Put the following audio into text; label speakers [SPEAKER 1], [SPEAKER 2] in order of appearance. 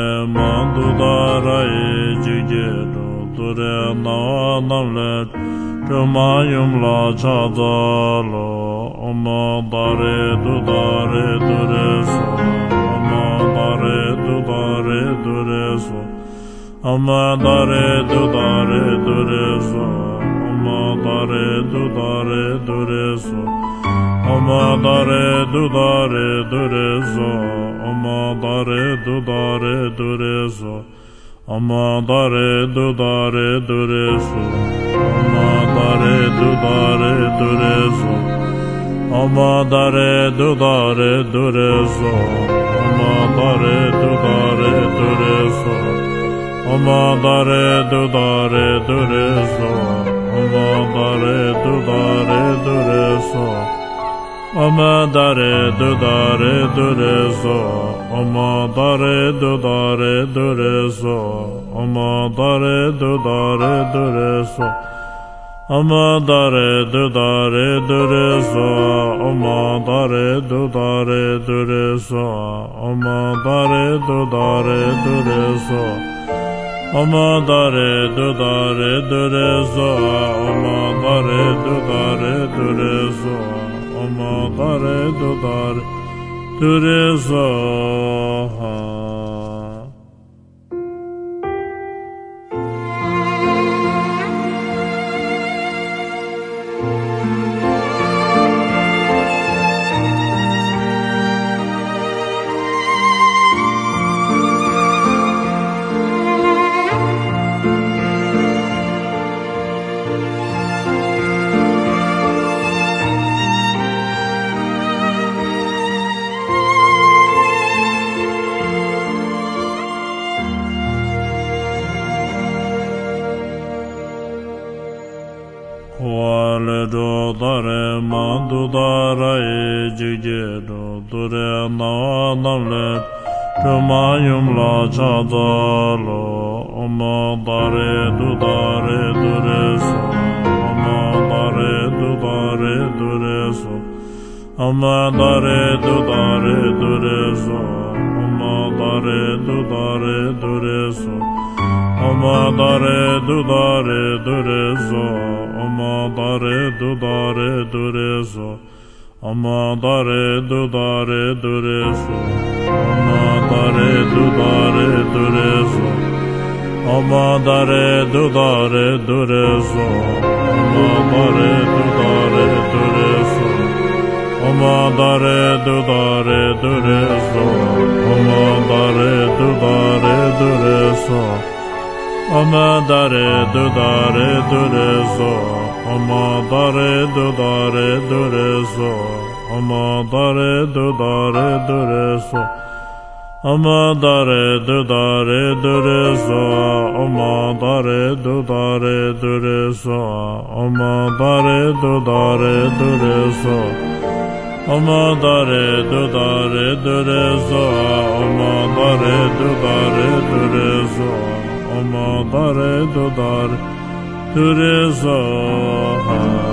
[SPEAKER 1] mandu dara jigero dure na namlet Mayum la chadalo Oma dare dure so Oma dare dure so Oma dare dure so Oma dare dure so Oma dare dure so Oma dare dure so Ama dare dure so Ama dare dure so Ama dare dure so Ama dare dure so Ama dare dure so Ama dare dure so Ama dare dure so Ama dare dure so Ama dare dure so Ama dare dure so Ama dare dure so Ama dare dure so Ama dare dure so Ama dare dure so Ama dare dure so Quale do dare mandu dara jigero dure na namlet Mayum la chadalo Oma dare dure so Oma dare dure so Oma dare dure so Oma dare dure so Ama dare dure so Ama dare dure so Ama dare dure so Ama dare dure so Ama dare dure so Ama dare dure so Ama dare dure so Ama dare dure so Ama dare dure so Ama dare dure so Ama dare dure so Ama dare dure so Ama dare dure so Ama dare dure so Ama dare dure so Ama dare dure so Ama dare dure so